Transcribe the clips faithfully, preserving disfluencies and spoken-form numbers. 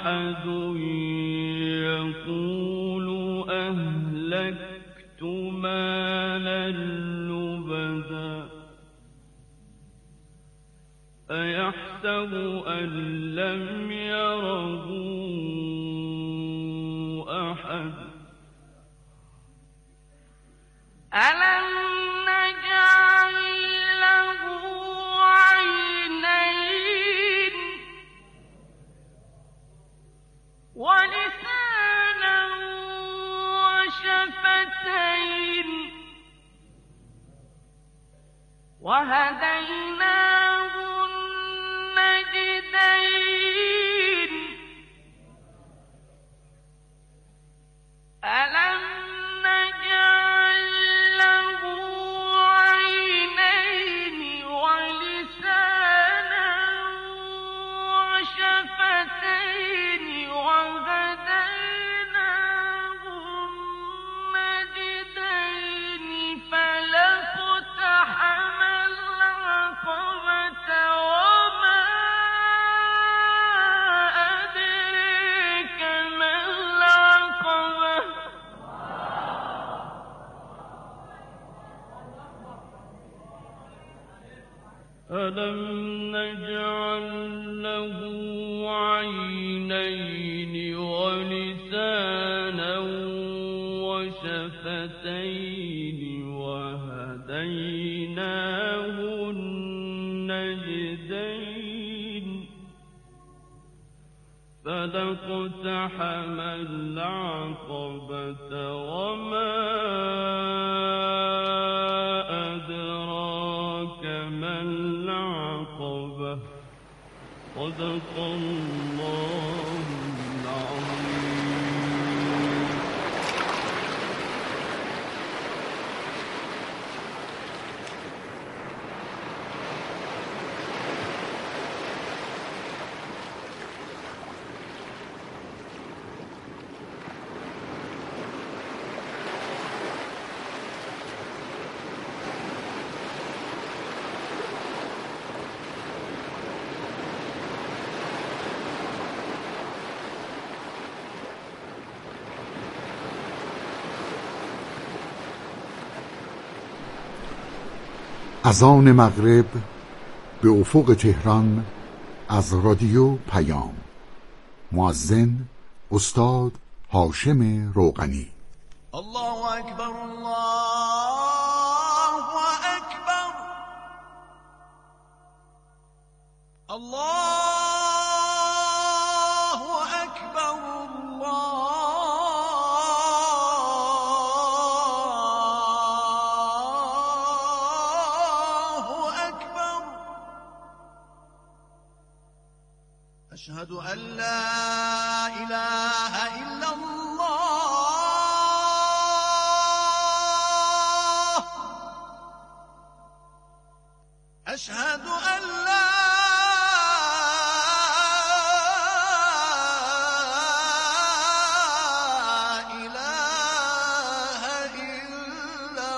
أحد يقول أهلكت مالا لبدا أيحسب أن لم يره أحد ألم نجعل له عينين ولسانا وشفتين وهديناه النجدين ألم نجعل له عينين ولسانا وشفتين وهديناه النجدين فلاقتحم العقبة وما أدريك ما العقبة ألم نجعل له عينين ولسانا وشفتين وهديناه النجدين فلاقتحم العقبة وما أدراك ما العقبة صدق الله العظيم. اذان مغرب به افق تهران از رادیو پیام. مؤذن استاد هاشم روغنی. الله اکبر الله اکبر الله اکبر الله اکبر. اشهد ان لا اله الا الله اشهد ان لا اله الا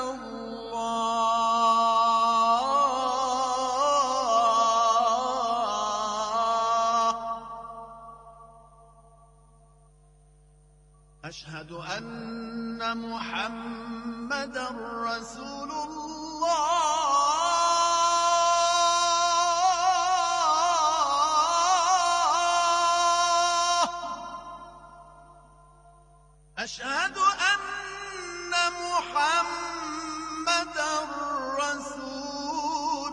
الله اشهد ان محمدا رسول الله أشهد أن محمدا رسول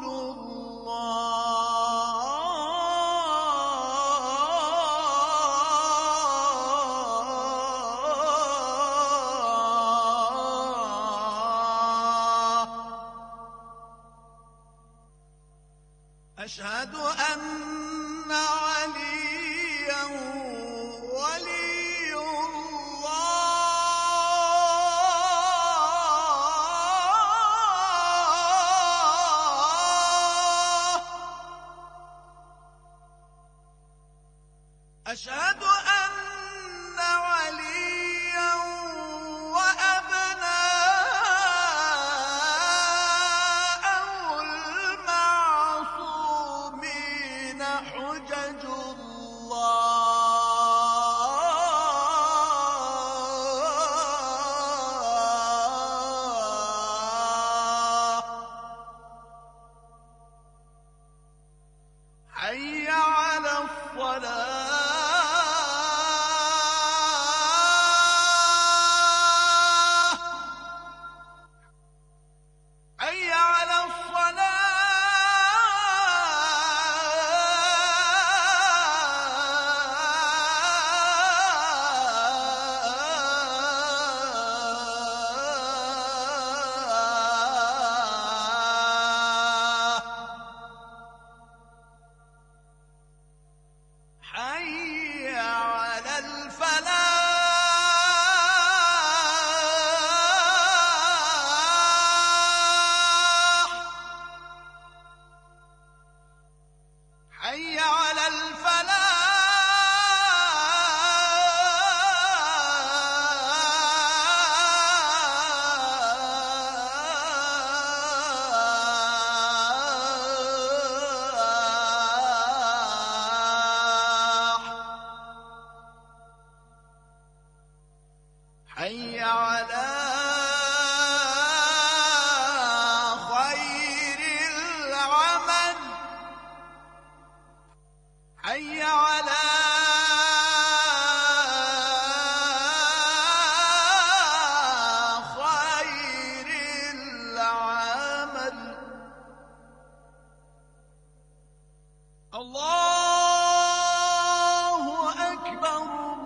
الله أشهد أن عليا ولي الله أشهد أن عليا وأبناءه المعصومين حجج الله حي على الصلاة حي على حي على خير العمل حي على خير العمل الله أكبر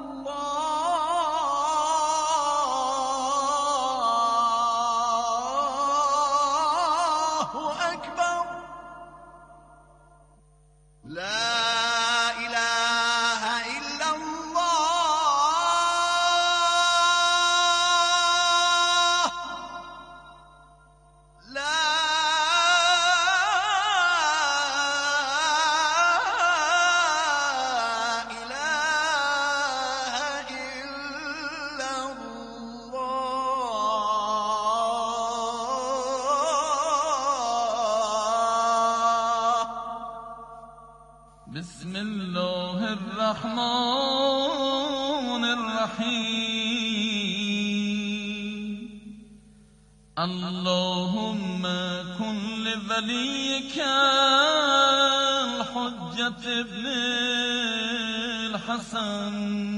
لا إله إلا الله لا إله إلا الله بسم الله الرحمن الرحيم اللهم كن لوليك الحجة ابن الحسن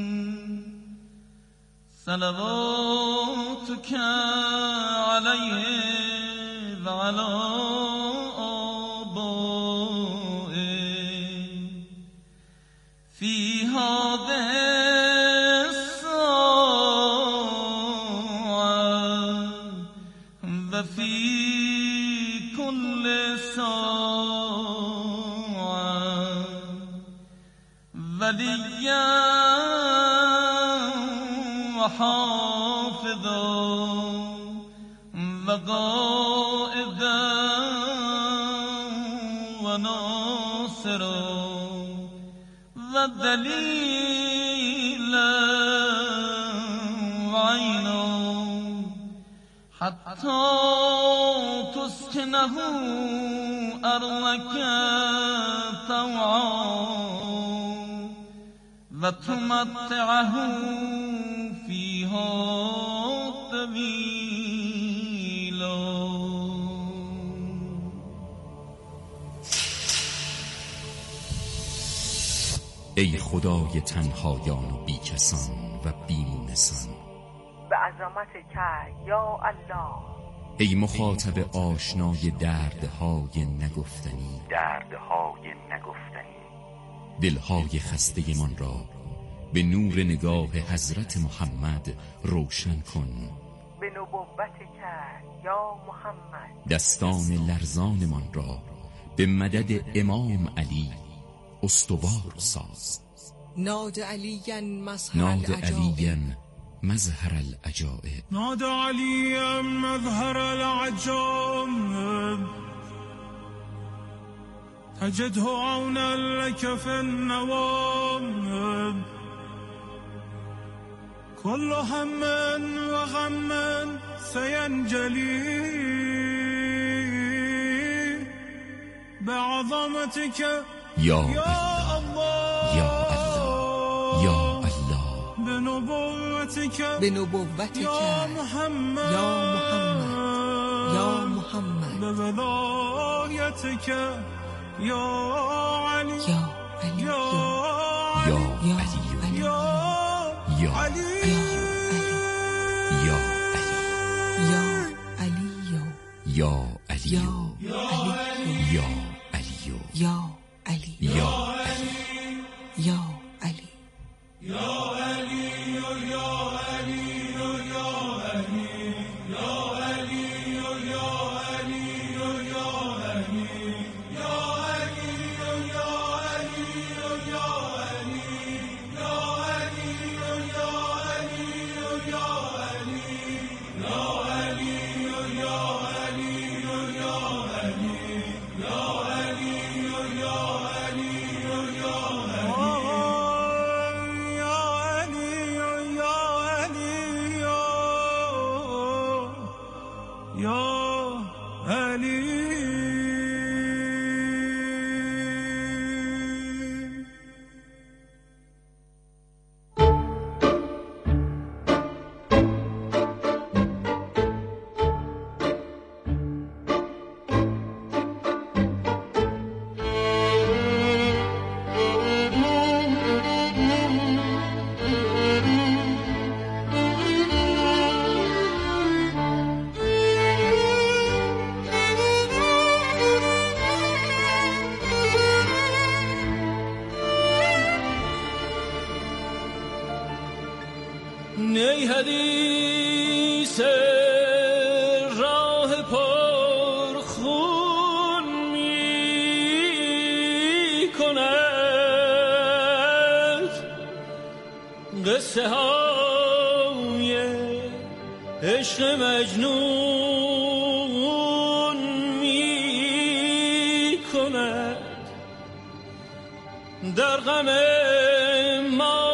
صلواتك عليه وعلى في هذه الساعة وفي كل ساعة وليا وحافظا وقائدا وناصرا ودليلا وعينا حتى تسكنه أرضك طوعا وتمتعه فيها طويلا. ای خدای تنهایان و بیکسان و بیمونسان، به عظمت که یا الله، ای مخاطب آشنای دردهای نگفتنی دردهای نگفتنی دلهای خسته من را به نور نگاه حضرت محمد روشن کن. به نبوت که یا محمد، دستان لرزان من را به مدد امام علی استوار ساز. ناد علیاً مظهر ناد العجائب، علیاً مظهر العجائب، ناد علیاً مظهر العجائب، تجده عونا لك في النوائب، كل هم وغم سينجلي بعظمتك یا يا الله یا الله الله یا الله، بنبوتك به نبوت يا که محمد یا محمد یا محمد، بولايتك يا علي علی یا یا یا علی یا یا علی یا علی یا علی یا علی یا علی یا علی یا علی یا یا علی نی حدیث راه پر خون می کند، قصه های عشق مجنون می کند، در غم ما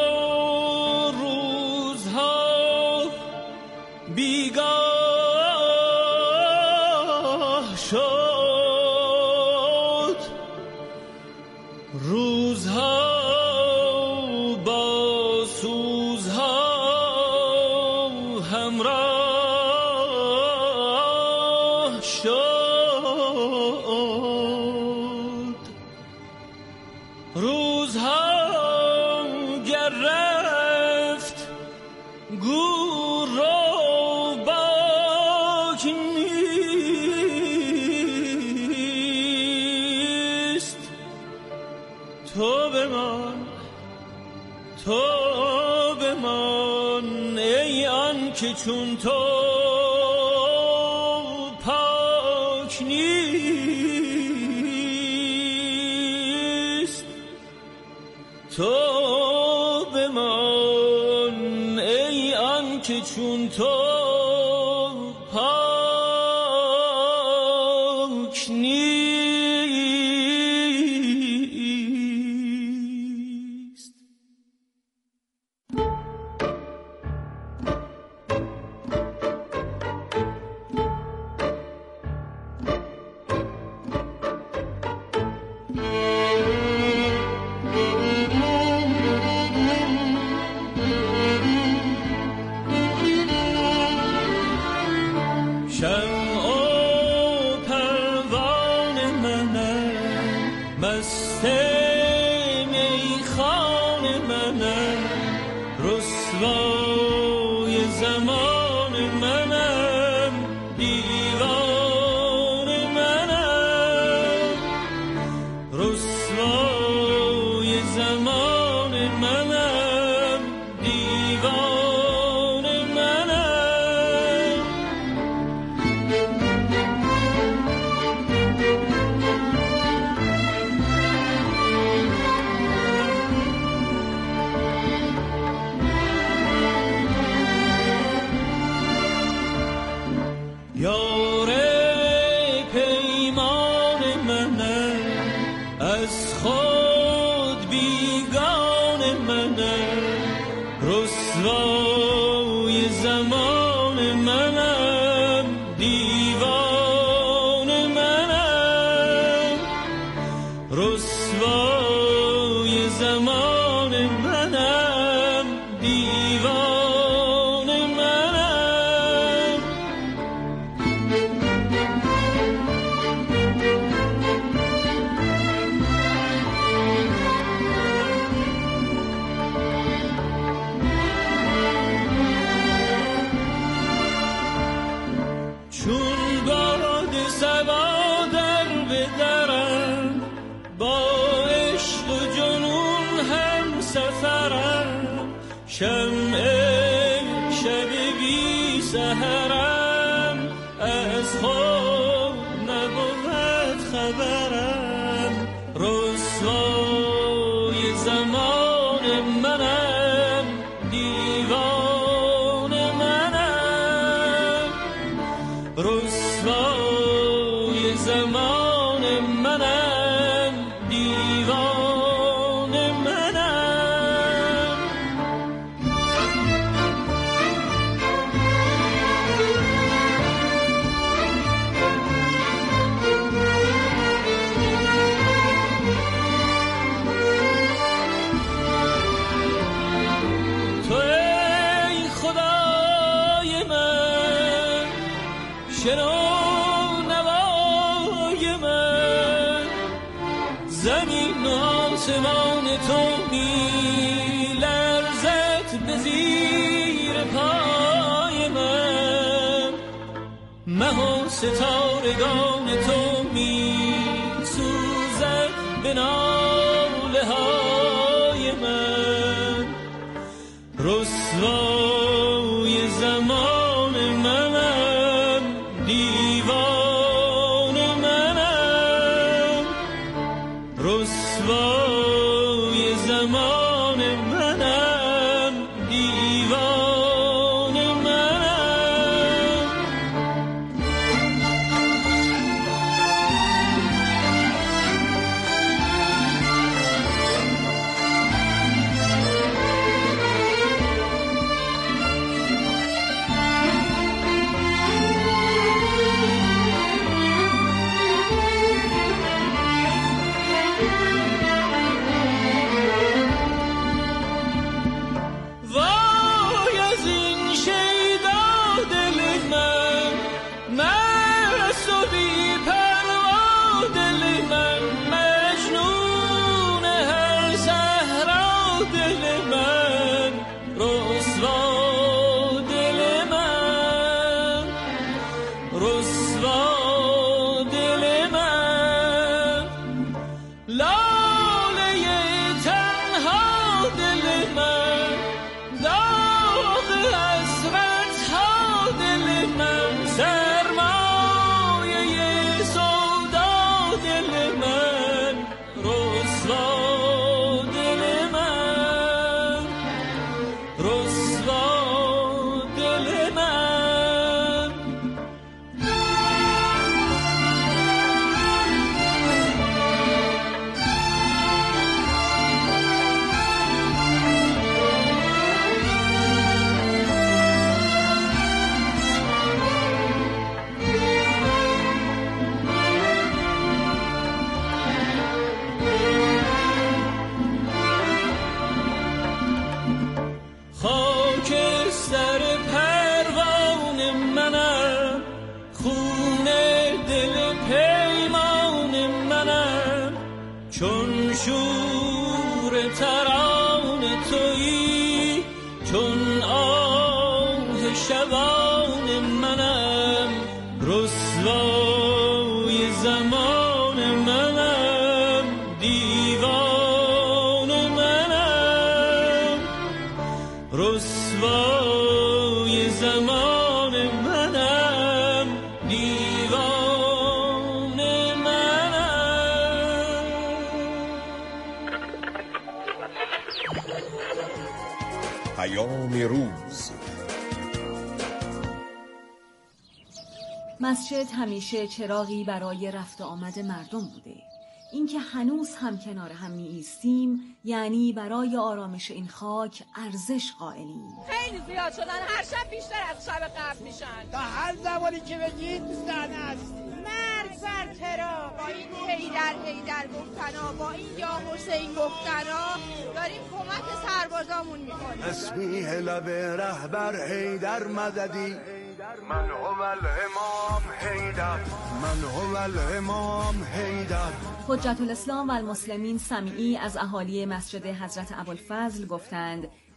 بیگاه شد، روزها با سوزها همراه شد، روزها گر رفت گور را تو بمان، تو بمان ای آن که چون تو پاک نیست، تو بمان ای آن که چون تو پاک نیست. شمع شب بی سحرم، از خود نبود خبرم. رسوای زمان منم، دیوان منم. رسوای زمان منم، دیوان منم. تو ای خدای من، شنو نوای من. زمین و آسمان تو می لرزد به زیر پای من. مه و ستارگان تو می سوزد به ناله های من. رسوای زمان منم، دیوان منم. رسوای زمان منم، دیوان منم. وای از این شیدا دل من، مست و بی پروا دل من. مجنون هر صحرا دل من. رسوا دل من، رسوا دل من. لاله تنها دل من، داغ حسرت ها دل من. سرمایه سودا دل من. رسوا دل من، رسوا دل من. خاک سر پروان منم، خون دل پیمان منم. چون شور تران تویی، چون آه شبان منم. رسوای زمان منم، دیوان منم. رسوای زمان منم، دیوان منم. پیام روز. مسجد همیشه چراغی برای رفت آمد مردم بوده. اینکه هنوز هم کنار هم می ایستیم یعنی برای آرامش این خاک ارزش قائلیم. خیلی زیاد شدن، هر شب بیشتر از شب قبل میشن. تا هر زمانی که بگید زن هستی. مرگ بر ترا، با این هیدر هیدر گفتنا، با این یا حسین گفتنا داریم کمک سربازامون میکنیم. تسبیح لب رهبر هیدر مددی، من هو الامام هیدر، من هو الامام هیدر. حجت الاسلام و المسلمین سمیعی از اهالی مسجد حضرت ابوالفضل گفتند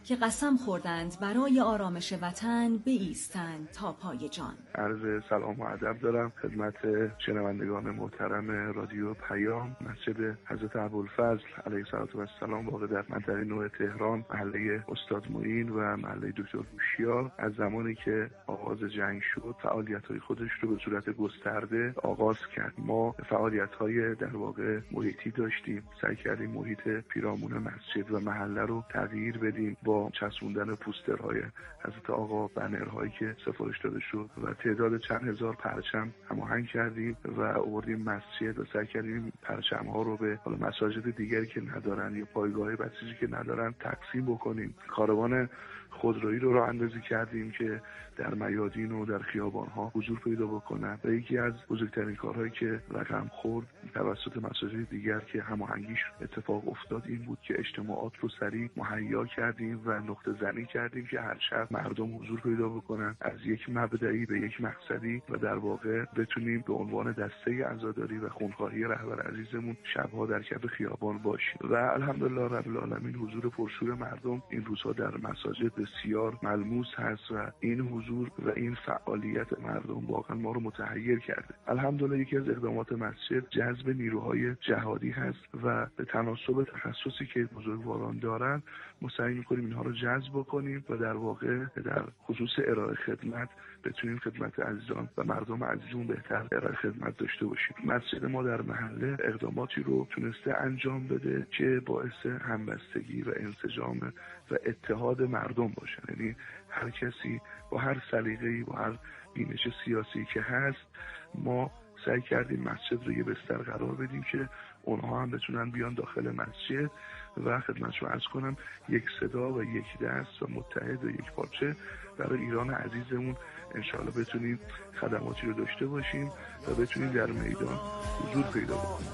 که قسم خوردند برای آرامش وطن بایستند تا پای جان. عرض سلام و ادب دارم خدمت شنوندگان محترم رادیو پیام. مسجد حضرت ابوالفضل علیه السلام واقع در منطقه نو تهران، محله استاد معین و محله دکتر هوشیار، از زمانی که آغاز جنگ شد فعالیت‌های خودش رو به صورت گسترده آغاز کرد. ما فعالیت‌های در واقع محیطی داشتیم، سعی کردیم محیط پیرامون مسجد و محله رو تغییر بدیم با چسبوندن پوسترهای حضرت آقا، بنرهایی که سفارش داده شد و تعداد چند هزار پرچم هماهنگ کردیم و آوردیم مسجد و سعی کردیم پرچم‌ها رو به حالا مساجد دیگری که ندارن یا پایگاه بسیجی که ندارن تقسیم بکنیم. کاروان خودرویی رو راه اندازی کردیم که در میادین و در خیابان‌ها حضور پیدا بکنن و یکی از بزرگترین کارهایی که رقم خورد توسط مساجد دیگر که هماهنگیش اتفاق افتاد این بود که اجتماعات رو سریع مهیا کردیم و نقطه زنی کردیم که هر شب مردم حضور پیدا بکنن از یک مبدئی به یک مقصدی و در واقع بتونیم به عنوان دسته عزاداری و خونخواهی رهبر عزیزمون شب‌ها در کف خیابان باشیم و الحمدلله رب العالمین حضور پرشور مردم این روزها در مساجد بسیار ملموس هست و این حضور و این فعالیت مردم واقعا ما رو متحیر کرده. الحمدلله یکی از اقدامات مسجد جذب نیروهای جهادی هست و به تناسب تخصصی که بزرگواران دارن ما سعی می‌کنیم اینها رو جذب کنیم و در واقع در خصوص ارائه خدمت بتونیم خدمت عزیزان و مردم عزیزمون بهتر ارائه خدمت داشته باشیم. مسجد ما در محله اقداماتی رو تونسته انجام بده که باعث همبستگی و انسجام و اتحاد مردم باشه. یعنی هر کسی با هر سلیقه‌ای با هر بینش سیاسی که هست ما سعی کردیم مسجد رو یه بستر قرار بدیم که اونها هم بتونن بیان داخل مسجد و خدمتشو عرض کنم یک صدا و یک دست و متحد و یک پارچه برای ایران عزیزمون انشاءالله بتونیم خدماتی رو داشته باشیم و بتونیم در میدان حضور پیدا بکنیم.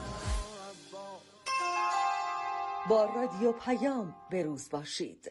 با رادیو پیام بروز باشید.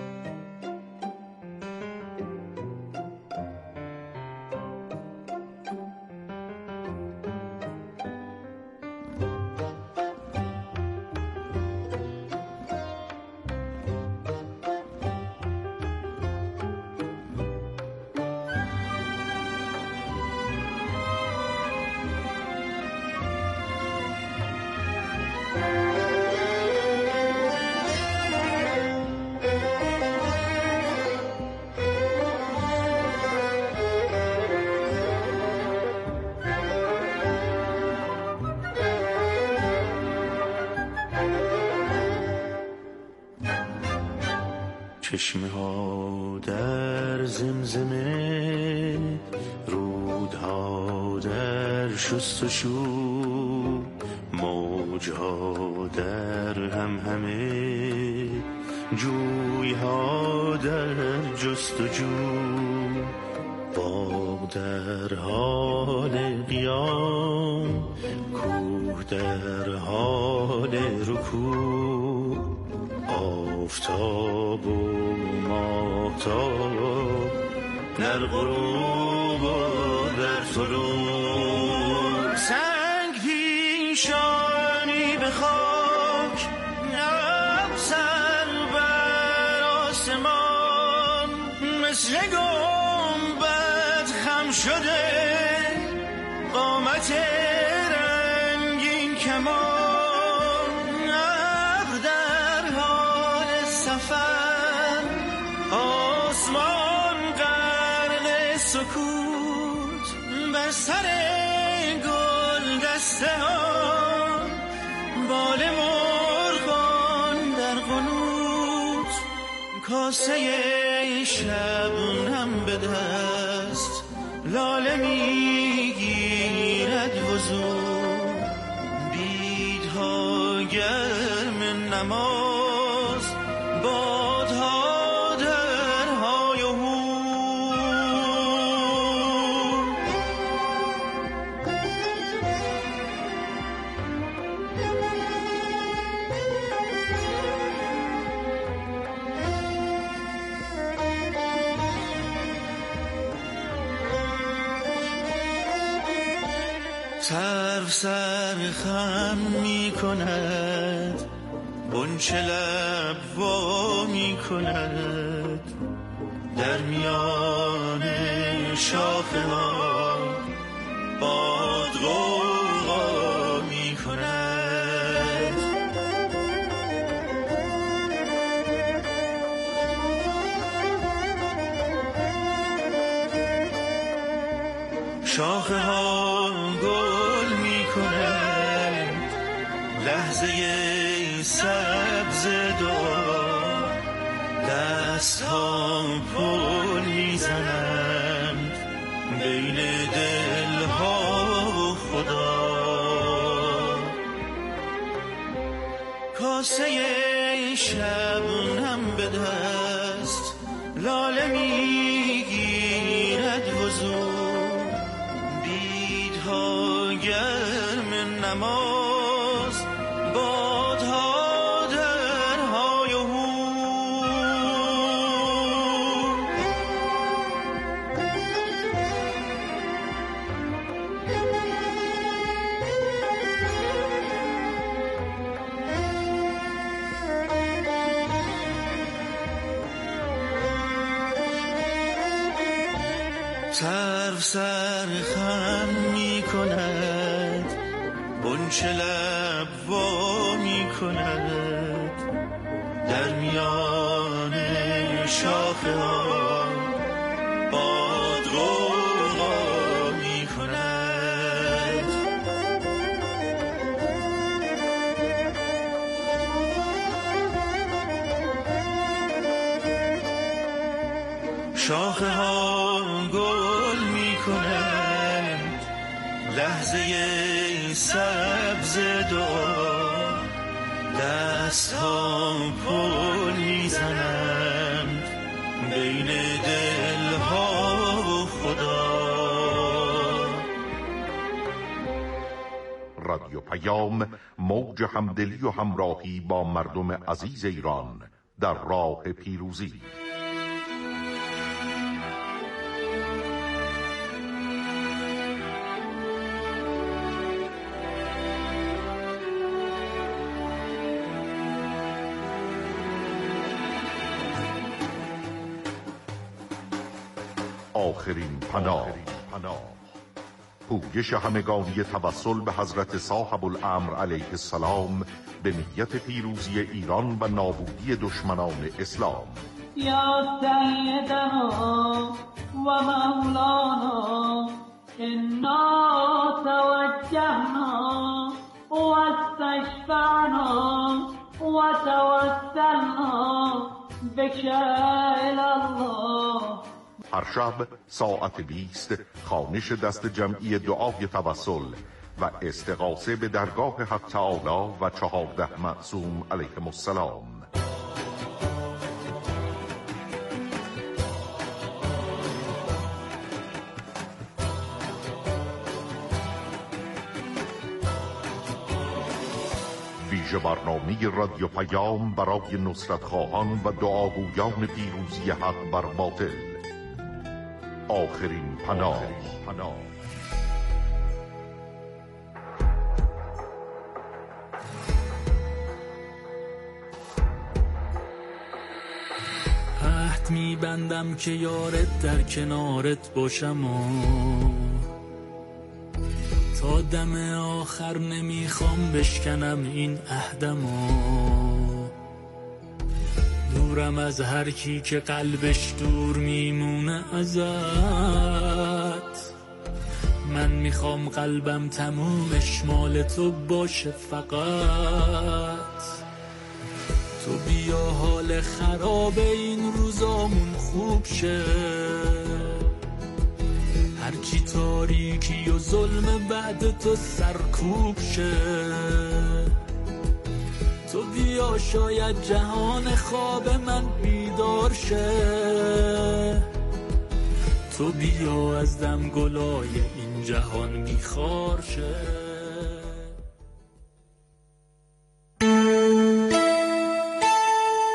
چشمه ها در زمزمه، رودها در شست و شو، موجها در همهمه، جویها در جست و جو، باغ در حال قیام، کوه در حال رکوع، آفتاب و ماهتاب در غروب و در طلوع، سنگ پیشانی به خاک، نبسر بر آسمان، مثل گنبد خم شده قامت رنگین کمان، آسمان غرق سکوت، بر سر گل دسته ها، بال مرغان در قنوت، کاسه شبنم به دست، لاله میگیرد وضو، بیدها گرم نماز، بادها سر سر خم می کند غنچه لب وا می کند در میان شاخه ها باد غوغا می کند. شاخه ها گل می کند لحظه سبز دعا، دست ها پل می زنند بین دل ها و خدا. کاسه شبنم به دست لاله می گیرد حضور، بیدها گرم نماز بادها در های و هور. سرو سرخم می کند غنچه لب وا می کند در میان شاخه ها باد غوغا می کند. شاخه ها گل می کند لحظه سبز دعا، دست ها پل می زنند بین دل ها و خدا. رادیو پیام، موج همدلی و همراهی با مردم عزیز ایران در راه پیروزی. آخرین پناه، پویش همگانی توسل به حضرت صاحب الامر علیه السلام به نیت پیروزی ایران و نابودی دشمنان اسلام. یا سیدنا و مولانا انا توجهنا و استشفعنا و توسلنا بک الی الله. هر شب ساعت بیست خوانش دست جمعی دعای توسل و استغاثه به درگاه حق تعالی و چهارده معصوم علیهم السلام. ویژه برنامه رادیو پیام برای نصرت خواهان و دعاگویان پیروزی حق بر باطل. آخرین پناه. عهد میبندم که یارت در کنارت باشم و تا دم آخر نمیخوام بشکنم این عهدم و دورم از هر کی که قلبش دور میمونه ازت. من میخوام قلبم تمومش مال تو باشه فقط. تو بیا حال خراب این روزامون خوب شه، هرچی تاریکی و ظلم بعد تو سرکوب شه. تو بیا شاید جهان خواب من بیدار شه. تو بیا از دم گلای این جهان میخوار شه.